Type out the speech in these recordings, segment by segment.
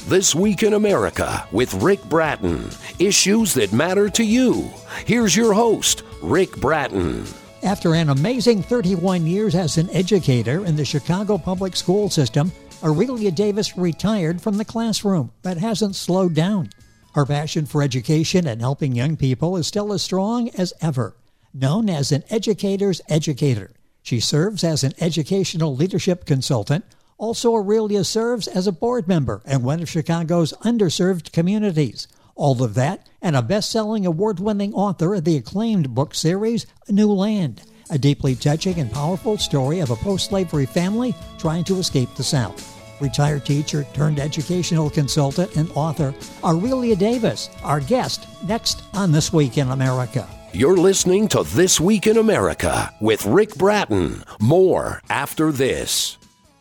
This Week in America with Rick Bratton. Issues that matter to you. Here's your host, Rick Bratton. After an amazing 31 years as an educator in the Chicago public school system, Aurelia Davis retired from the classroom, but hasn't slowed down. Her passion for education and helping young people is still as strong as ever. Known as an educator's educator, she serves as an educational leadership consultant. Also, Aurelia serves as a board member in one of Chicago's underserved communities. All of that, and a best-selling award-winning author of the acclaimed book series, A New Land, a deeply touching and powerful story of a post-slavery family trying to escape the South. Retired teacher turned educational consultant and author Aurelia Davis, our guest, next on This Week in America. You're listening to This Week in America with Rick Bratton. More after this.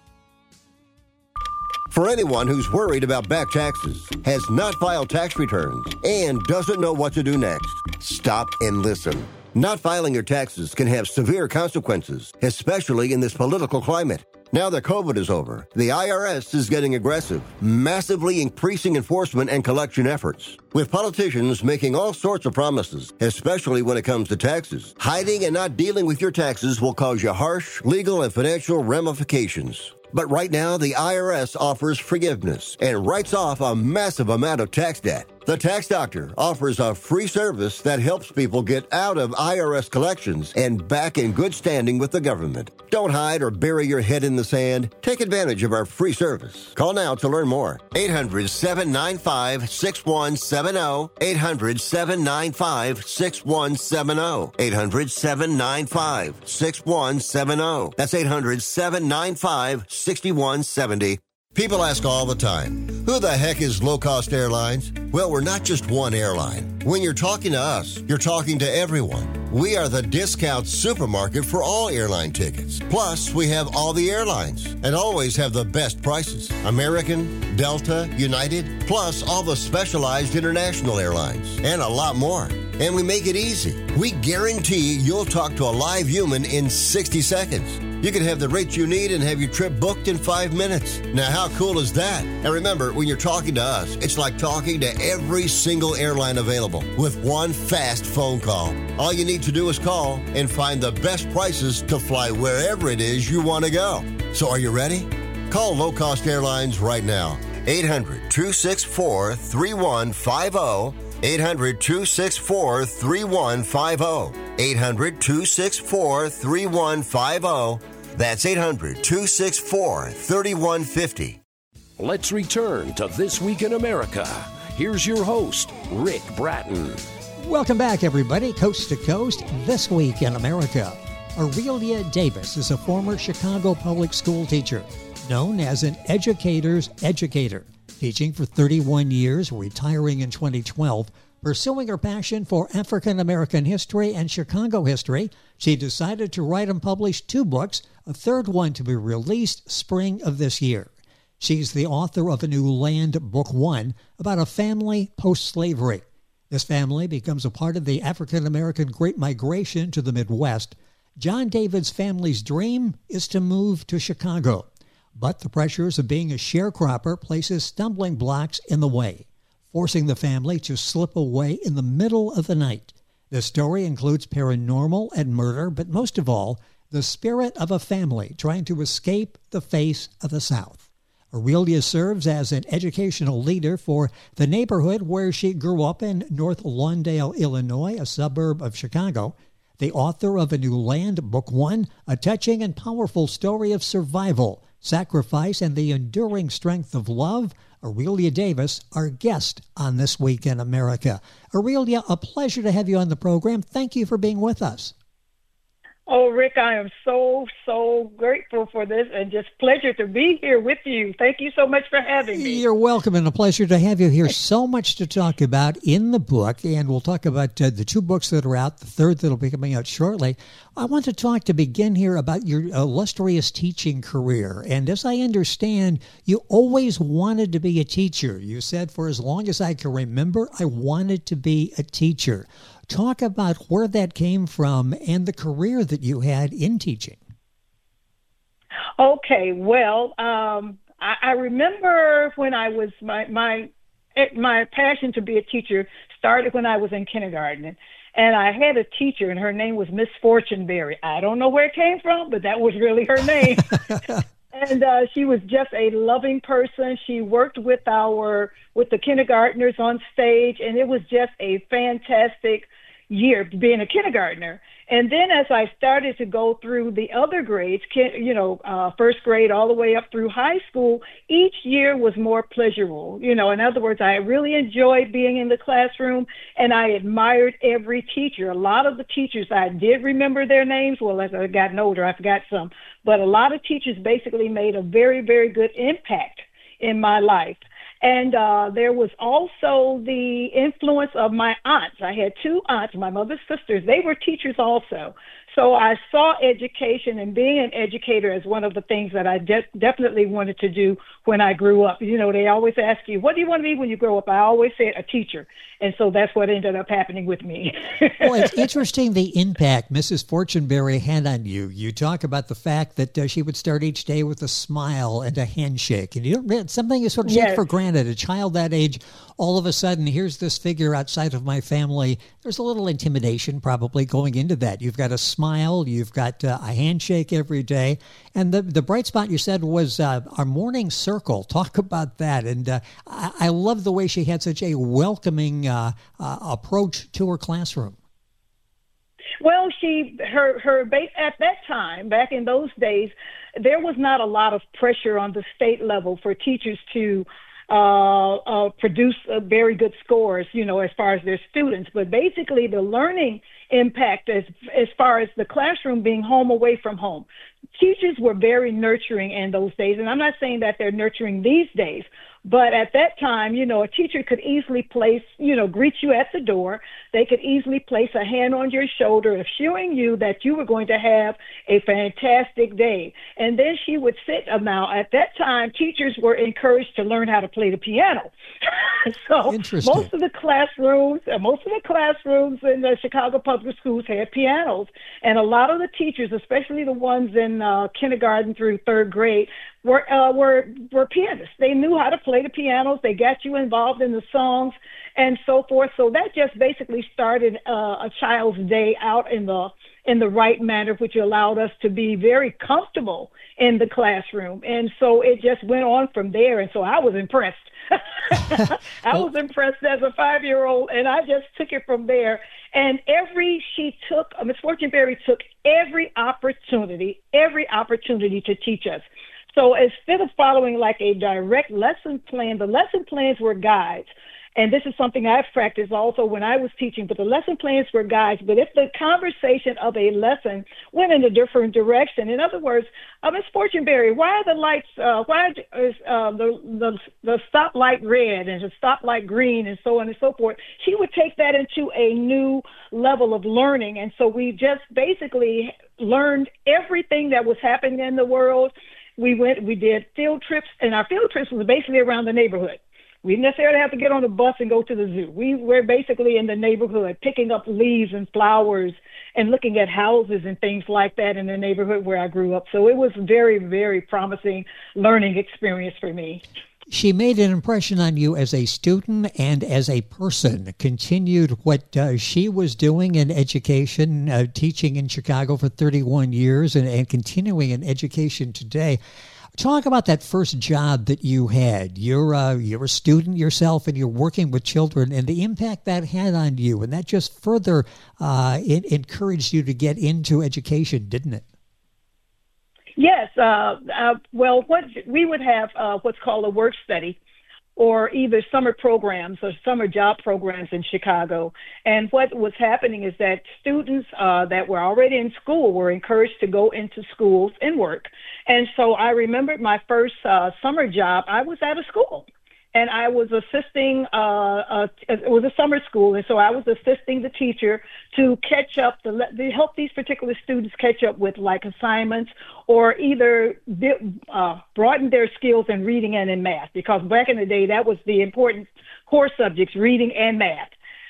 For anyone who's worried about back taxes, has not filed tax returns, and doesn't know what to do next, stop and listen. Not filing your taxes can have severe consequences, especially in this political climate. Now that COVID is over, the IRS is getting aggressive, massively increasing enforcement and collection efforts. With politicians making all sorts of promises, especially when it comes to taxes, hiding and not dealing with your taxes will cause you harsh legal and financial ramifications. But right now, the IRS offers forgiveness and writes off a massive amount of tax debt. The Tax Doctor offers a free service that helps people get out of IRS collections and back in good standing with the government. Don't hide or bury your head in the sand. Take advantage of our free service. Call now to learn more. 800-795-6170. 800-795-6170. 800-795-6170. That's 800-795-6170. People ask all the time, who the heck is Low Cost Airlines? Well, we're not just one airline. When you're talking to us, you're talking to everyone. We are the discount supermarket for all airline tickets. Plus, we have all the airlines and always have the best prices. American, Delta, United, plus all the specialized international airlines and a lot more. And we make it easy. We guarantee you'll talk to a live human in 60 seconds. You can have the rates you need and have your trip booked in 5 minutes. Now, how cool is that? And remember, when you're talking to us, it's like talking to every single airline available with one fast phone call. All you need to do is call and find the best prices to fly wherever it is you want to go. So are you ready? Call Low Cost Airlines right now. 800-264-3150. 800-264-3150. 800-264-3150. That's 800-264-3150. Let's return to This Week in America. Here's your host, Rick Bratton. Welcome back, everybody, coast to coast, This Week in America. Aurelia Davis is a former Chicago public school teacher, known as an educator's educator, teaching for 31 years, retiring in 2012. Pursuing her passion for African American history and Chicago history, she decided to write and publish 2 books, a third one to be released spring of this year. She's the author of A New Land, Book 1, about a family post-slavery. This family becomes a part of the African American Great Migration to the Midwest. John David's family's dream is to move to Chicago, but the pressures of being a sharecropper places stumbling blocks in the way, forcing the family to slip away in the middle of the night. The story includes paranormal and murder, but most of all, the spirit of a family trying to escape the face of the South. Aurelia serves as an educational leader for the neighborhood where she grew up in North Lawndale, Illinois, a suburb of Chicago. The author of A New Land, Book 1, a touching and powerful story of survival, sacrifice, and the enduring strength of love. Aurelia Davis, our guest on This Week in America. Aurelia, a pleasure to have you on the program. Thank you for being with us. Oh, Rick, I am so grateful for this and just pleasure to be here with you. Thank you so much for having me. You're welcome, and a pleasure to have you here. So much to talk about in the book, and we'll talk about the 2 books that are out, the third that'll be coming out shortly. I want to begin here about your illustrious teaching career. And as I understand, you always wanted to be a teacher. You said, for as long as I can remember, I wanted to be a teacher. Talk about where that came from and the career that you had in teaching. Okay, well, I remember when I was my passion to be a teacher started when I was in kindergarten. And I had a teacher, and her name was Miss Fortuneberry. I don't know where it came from, but that was really her name. And she was just a loving person. She worked with the kindergartners on stage, and it was just a fantastic year being a kindergartner. And then as I started to go through the other grades, first grade all the way up through high school, each year was more pleasurable. In other words, I really enjoyed being in the classroom, and I admired every teacher. A lot of the teachers, I did remember their names. Well, as I gotten older, I forgot some. But a lot of teachers basically made a very, very good impact in my life. And there was also the influence of my aunts. I had two aunts, my mother's sisters. They were teachers also. So I saw education and being an educator as one of the things that I definitely wanted to do when I grew up. They always ask you, what do you want to be when you grow up? I always said a teacher. And so that's what ended up happening with me. Well, it's interesting the impact Mrs. Fortuneberry had on you. You talk about the fact that she would start each day with a smile and a handshake. And something you sort of take for granted. A child that age, all of a sudden, here's this figure outside of my family. There's a little intimidation probably going into that. You've got a smile, you've got a handshake every day. And the bright spot you said was our morning circle. Talk about that. And I love the way she had such a welcoming approach to her classroom. Well, her at that time, back in those days, there was not a lot of pressure on the state level for teachers to produce very good scores, as far as their students. But basically the learning impact as far as the classroom being home away from home. Teachers were very nurturing in those days. And I'm not saying that they're nurturing these days, but at that time, a teacher could easily greet you at the door. They could easily place a hand on your shoulder, assuring you that you were going to have a fantastic day. And then she would sit. Now, at that time, teachers were encouraged to learn how to play the piano. So most of the classrooms in the Chicago public schools had pianos. And a lot of the teachers, especially the ones in kindergarten through third grade, were pianists. They knew how to play the pianos. They got you involved in the songs and so forth. So that just basically started a child's day out in the right manner, which allowed us to be very comfortable in the classroom. And so it just went on from there. And so I was impressed. I was impressed as a 5-year-old, and I just took it from there. And Ms. Fortuneberry took every opportunity to teach us. So instead of following like a direct lesson plan, the lesson plans were guides. And this is something I've practiced also when I was teaching, but the lesson plans were guides. But if the conversation of a lesson went in a different direction, in other words, Ms. Fortuneberry, why are the lights, why is the stoplight red and the stoplight green and so on and so forth? She would take that into a new level of learning. And so we just basically learned everything that was happening in the world. We did field trips, and our field trips was basically around the neighborhood. We didn't necessarily have to get on a bus and go to the zoo. We were basically in the neighborhood, picking up leaves and flowers and looking at houses and things like that in the neighborhood where I grew up. So it was very, very promising learning experience for me. She made an impression on you as a student and as a person, continued what she was doing in education, teaching in Chicago for 31 years and continuing in education today. Talk about that first job that you had. You're a student yourself, and you're working with children, and the impact that had on you, and that just further encouraged you to get into education, didn't it? Yes. Well, we would have what's called a work study, or either summer programs or summer job programs in Chicago. And what was happening is that students that were already in school were encouraged to go into schools and work. And so I remembered my first summer job. I was at a school, and I was assisting, it was a summer school, and so I was assisting the teacher to catch up, to help these particular students catch up with like assignments, or either broaden their skills in reading and in math, because back in the day, that was the important core subjects, reading and math.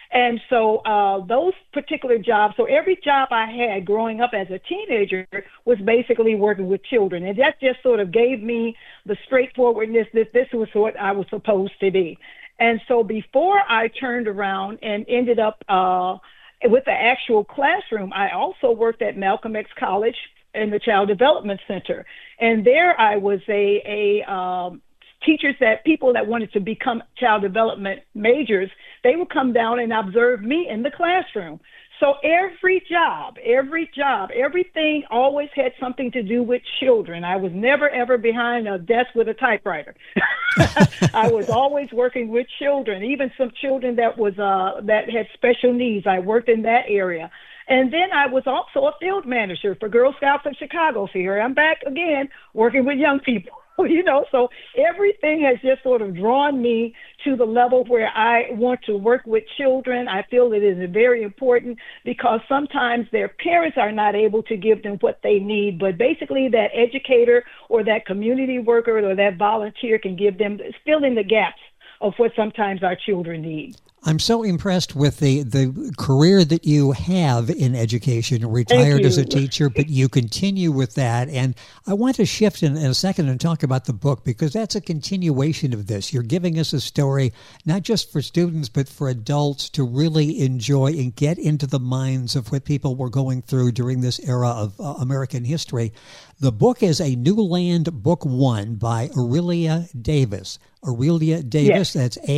And so those particular jobs, so every job I had growing up as a teenager was basically working with children. And that just sort of gave me the straightforwardness that this was what I was supposed to be. And so before I turned around and ended up with the actual classroom, I also worked at Malcolm X College in the Child Development Center. And there I was teachers that people that wanted to become child development majors, they would come down and observe me in the classroom. So every job, everything always had something to do with children. I was never, ever behind a desk with a typewriter. I was always working with children, even some children that had special needs. I worked in that area. And then I was also a field manager for Girl Scouts of Chicago. So here I'm back again, working with young people. So everything has just sort of drawn me to the level where I want to work with children. I feel it is very important because sometimes their parents are not able to give them what they need, but basically that educator or that community worker or that volunteer can give them, fill in the gaps of what sometimes our children need. I'm so impressed with the career that you have in education, retired as a teacher, but you continue with that. And I want to shift in a second and talk about the book, because that's a continuation of this. You're giving us a story, not just for students, but for adults to really enjoy and get into the minds of what people were going through during this era of American history. The book is A New Land, Book 1 by Aurelia Davis. Aurelia Davis, yes. That's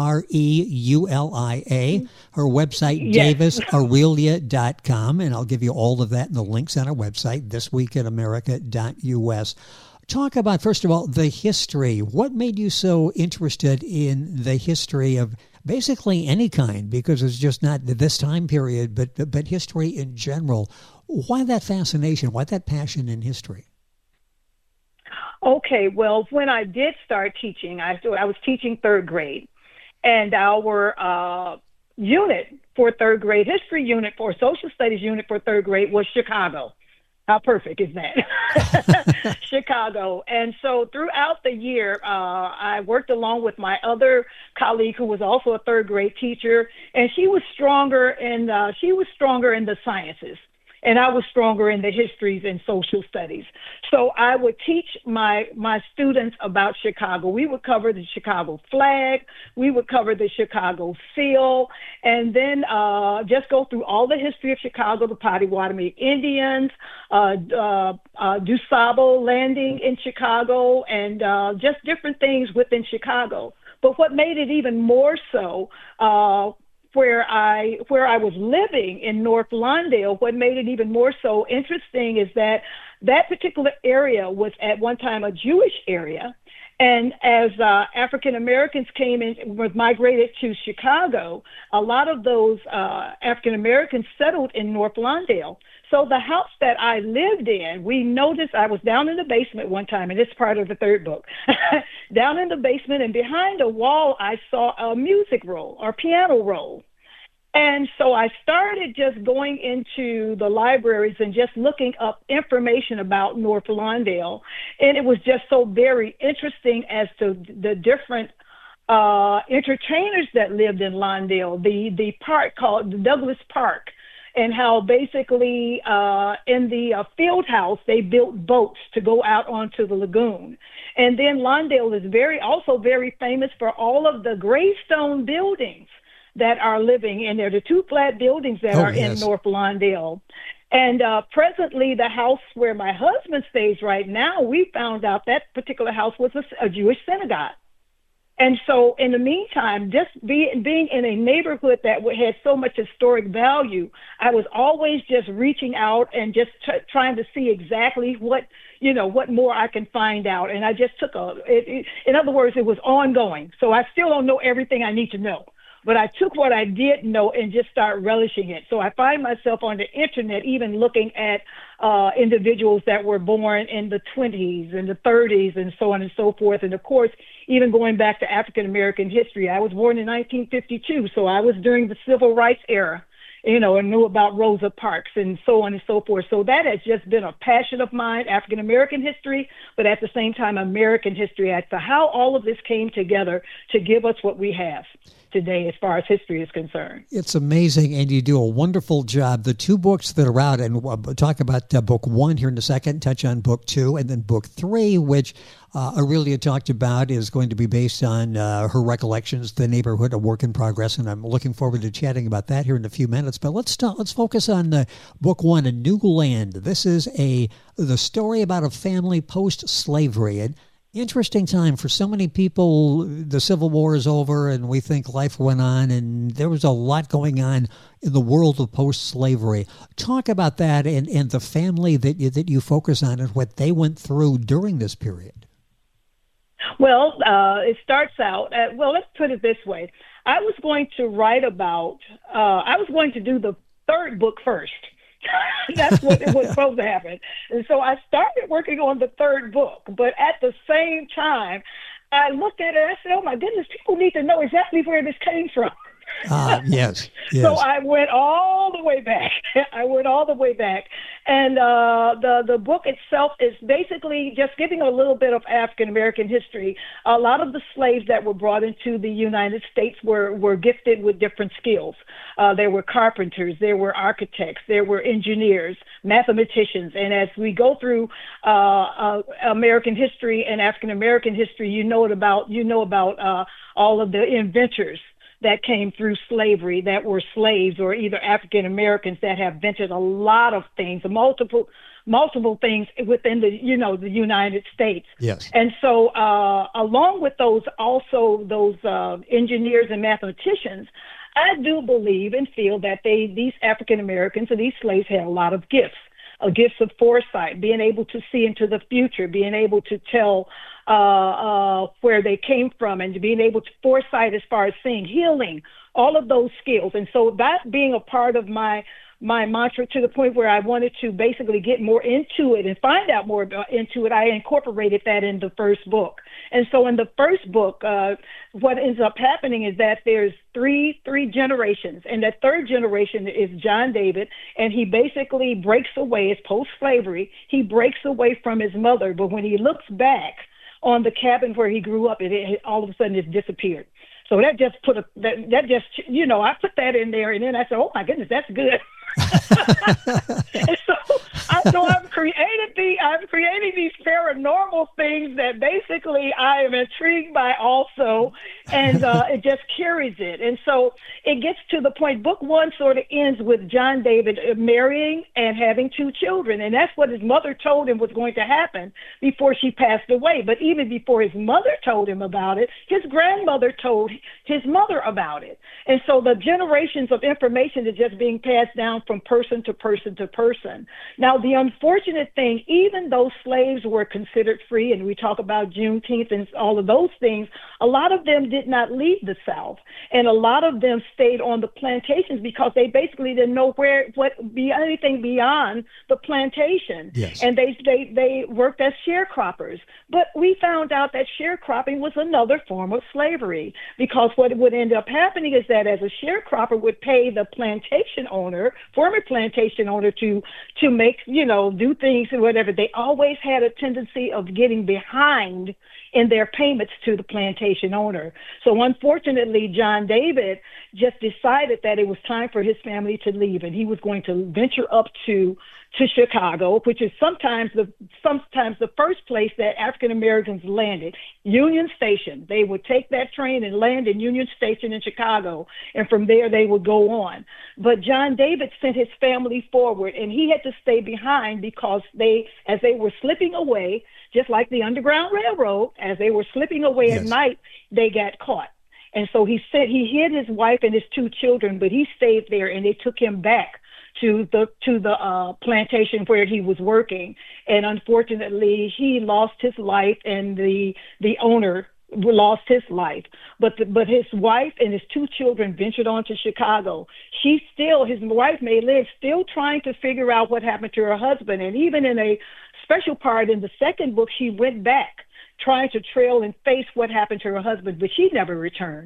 Arelia. Her website, yes. davisaurelia.com, and I'll give you all of that in the links on our website, thisweekinamerica.us. Talk about, first of all, the history. What made you so interested in the history of basically any kind? Because it's just not this time period, but history in general. Why that fascination? Why that passion in history? Okay, well, when I did start teaching, I was teaching third grade, and our unit for third grade, history unit for social studies unit for third grade was Chicago. How perfect is that? Chicago. And so throughout the year, I worked along with my other colleague who was also a third grade teacher, and she was stronger in the sciences. And I was stronger in the histories and social studies. So I would teach my students about Chicago. We would cover the Chicago flag. We would cover the Chicago seal. And then just go through all the history of Chicago, the Potawatomi Indians, DuSable landing in Chicago, and just different things within Chicago. But what made it even more so, where I was living in North Lawndale, what made it even more so interesting is that particular area was at one time a Jewish area. And as African Americans migrated to Chicago, a lot of those African Americans settled in North Lawndale. So the house that I lived in, we noticed, I was down in the basement one time, and it's part of the third book, down in the basement, and behind a wall, I saw a music roll or piano roll. And so I started just going into the libraries and just looking up information about North Lawndale. And it was just so very interesting as to the different entertainers that lived in Lawndale, the park called the Douglas Park, and how basically in the field house, they built boats to go out onto the lagoon. And then Lawndale is also very famous for all of the gravestone buildings that are living in there, the two flat buildings that are in North Lawndale. And presently, the house where my husband stays right now, we found out that particular house was a Jewish synagogue. And so in the meantime, just being in a neighborhood that had so much historic value, I was always just reaching out and just trying to see exactly what more I can find out. And I just took in other words, it was ongoing. So I still don't know everything I need to know, but I took what I did know and just started relishing it. So I find myself on the internet even looking at individuals that were born in the 20s and the 30s and so on and so forth. And of course, even going back to African American history, I was born in 1952, so I was during the Civil Rights era. and knew about Rosa Parks and so on and so forth. So that has just been a passion of mine, African American history, but at the same time, American history as to how all of this came together to give us what we have today as far as history is concerned. It's amazing, and you do a wonderful job. The two books that are out, and we'll talk about book 1 here in a second, touch on book 2, and then book 3, which Aurelia talked about, is going to be based on her recollections, The Neighborhood, a Work in Progress, and I'm looking forward to chatting about that here in a few minutes. But let's focus on book 1, A New Land. This is the story about a family post-slavery. And interesting time for so many people. The Civil War is over, and we think life went on, and there was a lot going on in the world of post-slavery. Talk about that and the family that you focus on and what they went through during this period. Well, it starts out, let's put it this way. I was going to do the third book first. That's what it was supposed to happen. And so I started working on the third book, but at the same time, I looked at it and I said, oh my goodness, people need to know exactly where this came from. Yes. So I went all the way back. And the book itself is basically just giving a little bit of African American history. A lot of the slaves that were brought into the United States were gifted with different skills. There were carpenters, there were architects, there were engineers, mathematicians. And as we go through American history and African American history, you know about all of the inventors that came through slavery that were slaves, or either African Americans that have invented a lot of things, multiple things within the United States. Yes. And so along with those engineers and mathematicians, I do believe and feel that these African Americans and these slaves had a lot of gifts of foresight, being able to see into the future, being able to tell where they came from, and being able to foresight as far as seeing, healing, all of those skills. And so that being a part of my mantra, to the point where I wanted to basically get more into it and find out more into it, I incorporated that in the first book. And so in the first book, what ends up happening is that there's three generations, and that third generation is John David, and he basically breaks away. It's post-slavery. He breaks away from his mother, but when he looks back on the cabin where he grew up, it all of a sudden it's disappeared. So that just I put that in there, and then I said, oh my goodness, that's good. And so I've created these paranormal things that basically I am intrigued by also, and it just carries it. And so it gets to the point, book 1 sort of ends with John David marrying and having 2 children, and that's what his mother told him was going to happen before she passed away. But even before his mother told him about it, his grandmother told his mother about it. And so the generations of information is just being passed down from person to person to person. Now, the unfortunate thing, even though slaves were considered free, and we talk about Juneteenth and all of those things, a lot of them did not leave the South, and a lot of them stayed on the plantations because they basically didn't know anything beyond the plantation. Yes. And they worked as sharecroppers. But we found out that sharecropping was another form of slavery, because what would end up happening is that as a sharecropper would pay the former plantation owner to make, do things and whatever, they always had a tendency of getting behind in their payments to the plantation owner. So unfortunately, John David just decided that it was time for his family to leave, and he was going to venture up to Chicago, which is sometimes the first place that African Americans landed. Union Station. They would take that train and land in Union Station in Chicago, and from there they would go on. But John David sent his family forward, and he had to stay behind because as they were slipping away, just like the Underground Railroad, as they were slipping away Yes. at night, they got caught. And so he hid his wife and his 2 children, but he stayed there, and they took him back to the plantation where he was working. And unfortunately, he lost his life, and the owner lost his life. But his wife and his 2 children ventured on to Chicago. His wife may live, still trying to figure out what happened to her husband. And even in a special part in the second book, she went back trying to trail and face what happened to her husband, but she never returned.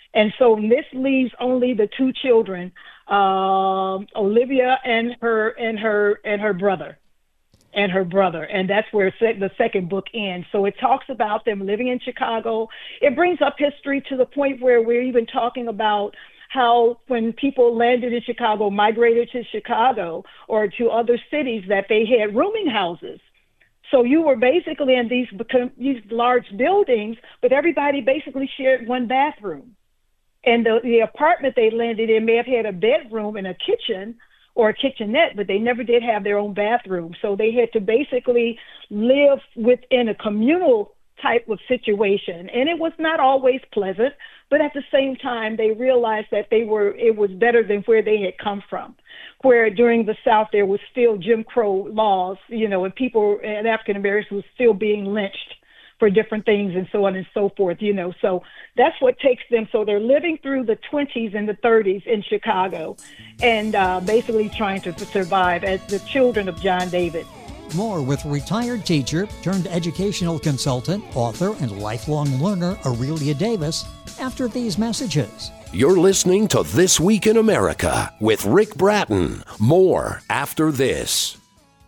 And so this leaves only the two children, Olivia and her brother. And that's where the second book ends. So it talks about them living in Chicago. It brings up history to the point where we're even talking about how when people landed in Chicago, migrated to Chicago or to other cities, that they had rooming houses. So you were basically in these large buildings, but everybody basically shared one bathroom. And the apartment they landed in may have had a bedroom and a kitchen or a kitchenette, but they never did have their own bathroom. So they had to basically live within a communal type of situation. And it was not always pleasant, but at the same time, they realized that it was better than where they had come from, where during the South, there was still Jim Crow laws, and people, and African Americans were still being lynched for different things and so on and so forth, So that's what takes them. So they're living through the 20s and the 30s in Chicago and basically trying to survive as the children of John David. More with retired teacher turned educational consultant, author, and lifelong learner Aurelia Davis after these messages. You're listening to This Week in America with Rick Bratton. More after this.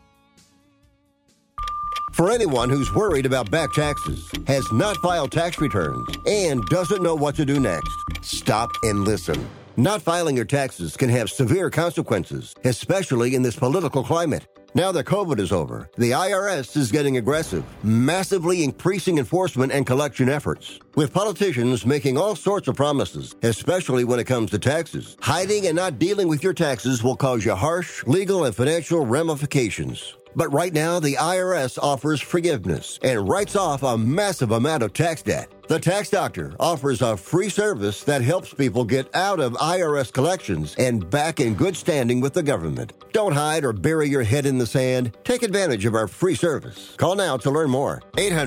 For anyone who's worried about back taxes, has not filed tax returns, and doesn't know what to do next, stop and listen. Not filing your taxes can have severe consequences, especially in this political climate. Now that COVID is over, the IRS is getting aggressive, massively increasing enforcement and collection efforts. With politicians making all sorts of promises, especially when it comes to taxes, hiding and not dealing with your taxes will cause you harsh legal and financial ramifications. But right now, the IRS offers forgiveness and writes off a massive amount of tax debt. The Tax Doctor offers a free service that helps people get out of IRS collections and back in good standing with the government. Don't hide or bury your head in the sand. Take advantage of our free service. Call now to learn more.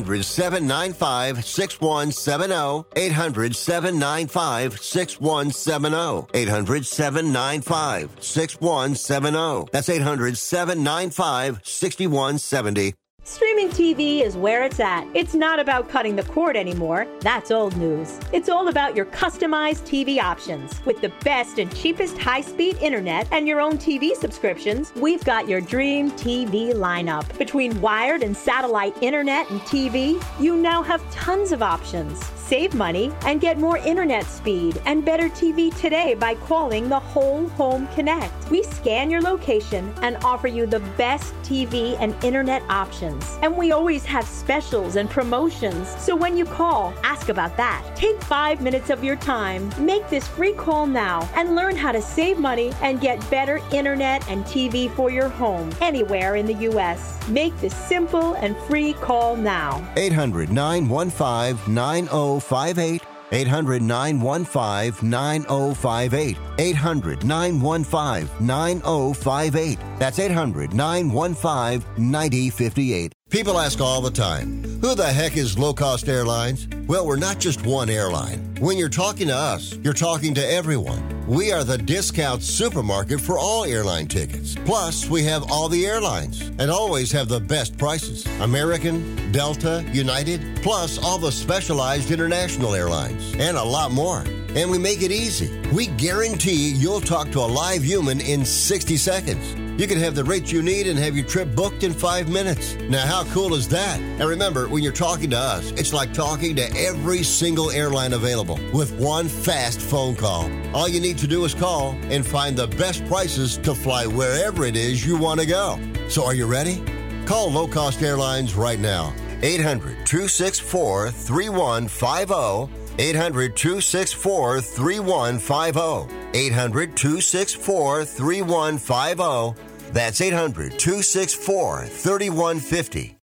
800-795-6170. 800-795-6170. 800-795-6170. That's 800-795-6170. Streaming TV is where it's at. It's not about cutting the cord anymore. That's old news. It's all about your customized TV options. With the best and cheapest high-speed internet and your own TV subscriptions, we've got your dream TV lineup. Between wired and satellite internet and TV, you now have tons of options. Save money and get more internet speed and better TV today by calling the Whole Home Connect. We scan your location and offer you the best TV and internet options. And we always have specials and promotions. So when you call, ask about that. Take 5 minutes of your time. Make this free call now and learn how to save money and get better internet and TV for your home anywhere in the U.S. Make this simple and free call now. 800-915-9058. 800-915-9058. 800-915-9058. That's 800-915-9058. People ask all the time, who the heck is Low Cost Airlines? Well, we're not just one airline. When you're talking to us, you're talking to everyone. We are the discount supermarket for all airline tickets. Plus, we have all the airlines and always have the best prices. American, Delta, United, plus all the specialized international airlines and a lot more. And we make it easy. We guarantee you'll talk to a live human in 60 seconds. You can have the rates you need and have your trip booked in 5 minutes. Now, how cool is that? And remember, when you're talking to us, it's like talking to every single airline available with one fast phone call. All you need to do is call and find the best prices to fly wherever it is you want to go. So are you ready? Call Low Cost Airlines right now. 800-264-3150. 800-264-3150. 800-264-3150. That's 800-264-3150.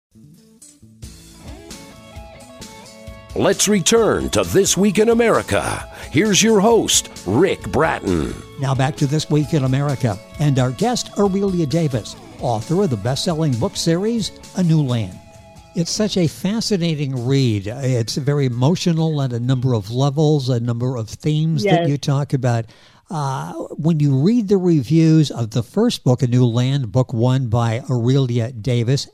Let's return to This Week in America. Here's your host, Rick Bratton. Now back to This Week in America and our guest, Aurelia Davis, author of the best-selling book series, A New Land. It's such a fascinating read. It's very emotional at a number of levels, a number of themes that you talk about. when you read the reviews of the first book, A New Land, book 1 by Aurelia Davis,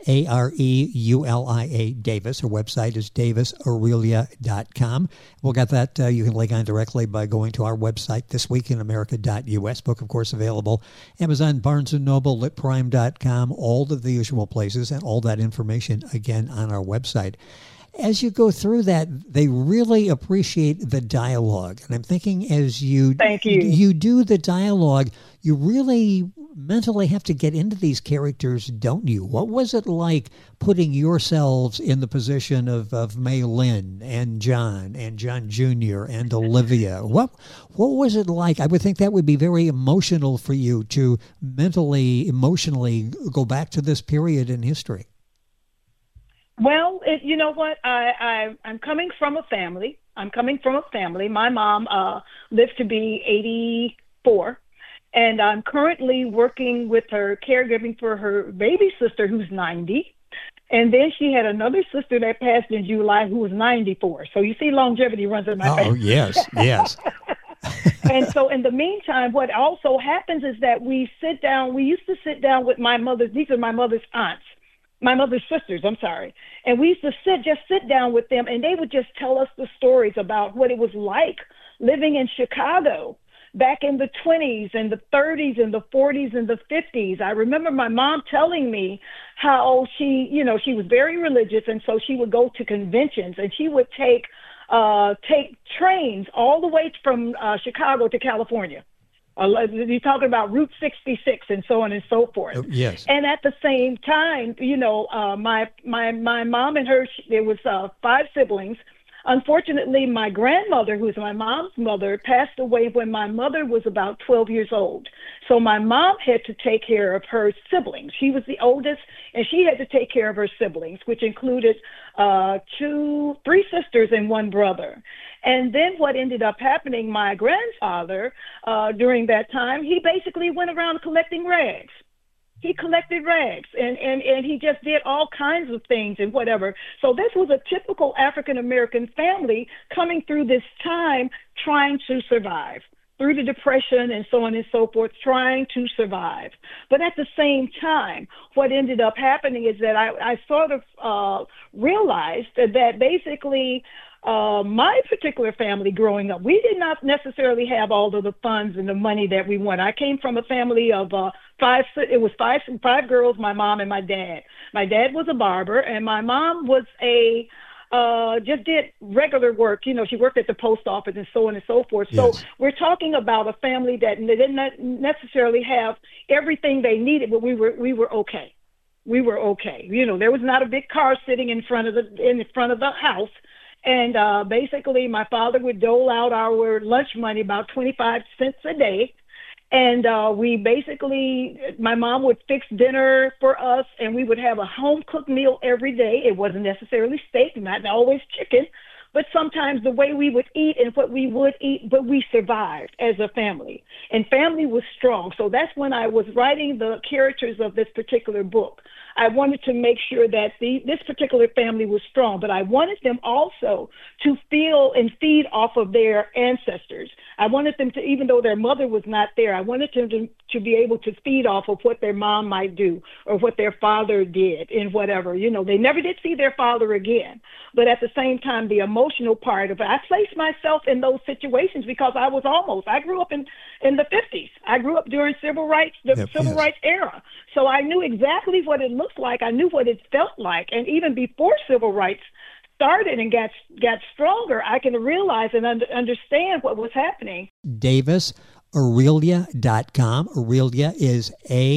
Aurelia Davis. Her website is davisaurelia.com. We'll get that. You can link on directly by going to our website, thisweekinamerica.us. Book, of course, available Amazon, Barnes & Noble, litprime.com, all of the usual places, and all that information, again, on our website. As you go through that, they really appreciate the dialogue. And I'm thinking as you do the dialogue, you really mentally have to get into these characters, don't you? What was it like putting yourselves in the position of May Lynn and John Jr. and Olivia? What was it like? I would think that would be very emotional for you to emotionally go back to this period in history. Well, you know what? I'm coming from a family. My mom lived to be 84, and I'm currently working with her, caregiving for her baby sister who's 90. And then she had another sister that passed in July who was 94. So you see, longevity runs in my family. Oh, yes. And so in the meantime, what also happens is that we used to sit down with my mother's, these are my mother's aunts. My mother's sisters, and we used to sit down with them, and they would just tell us the stories about what it was like living in Chicago back in the 20s and the 30s and the 40s and the 50s. I remember my mom telling me how she was very religious, and so she would go to conventions, and she would take trains all the way from Chicago to California. You're talking about Route 66 and so on and so forth. Yes. And at the same time, my mom and her, there was 5 siblings. Unfortunately, my grandmother, who's my mom's mother, passed away when my mother was about 12 years old. So my mom had to take care of her siblings. She was the oldest, and she had to take care of her siblings, which included 3 sisters and 1 brother. And then what ended up happening, my grandfather, during that time, he basically went around collecting rags. He collected rags, and he just did all kinds of things and whatever. So this was a typical African-American family coming through this time trying to survive through the Depression and so on and so forth, trying to survive. But at the same time, what ended up happening is that I sort of realized that basically my particular family growing up, we did not necessarily have all of the funds and the money that we want. I came from a family of 5 girls, my mom and my dad. My dad was a barber, and my mom was just did regular work. She worked at the post office and so on and so forth. Yes. So we're talking about a family that didn't necessarily have everything they needed, but we were okay. We were okay. There was not a big car sitting in front of the house. And basically, my father would dole out our lunch money, about 25 cents a day. And my mom would fix dinner for us, and we would have a home-cooked meal every day. It wasn't necessarily steak, not always chicken, but sometimes the way we would eat and what we would eat, but we survived as a family. And family was strong. So that's when I was writing the characters of this particular book. I wanted to make sure that this particular family was strong, but I wanted them also to feel and feed off of their ancestors. I wanted them to, even though their mother was not there, I wanted them to be able to feed off of what their mom might do or what their father did and whatever. They never did see their father again. But at the same time, the emotional part of it, I placed myself in those situations because I grew up in the 50s. I grew up during civil rights era. So I knew exactly what it looked like. I knew what it felt like. And even before civil rights started and got stronger, I can realize and understand what was happening. DavisAurelia.com. Aurelia is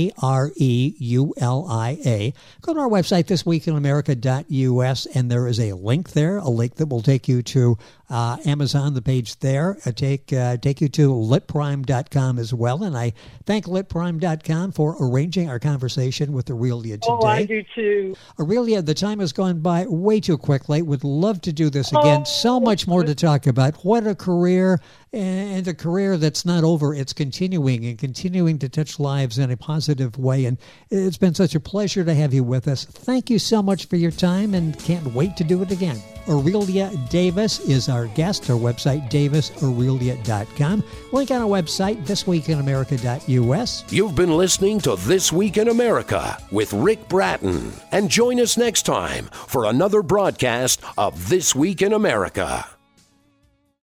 Areula. Go to our website, thisweekinamerica.us, and there is a link there, a link that will take you to Amazon, the page there. Take you to litprime.com as well. And I thank litprime.com for arranging our conversation with Aurelia today. Oh, I do too. Aurelia, the time has gone by way too quickly. Would love to do this again. So much more to talk about. What a career, and a career that's not over. It's continuing to touch lives in a positive way. And it's been such a pleasure to have you with us. Thank you so much for your time, and can't wait to do it again. Aurelia Davis is our guest. Our website, davisaurelia.com. Link on our website, thisweekinamerica.us. You've been listening to This Week in America with Rick Bratton. And join us next time for another broadcast of This Week in America.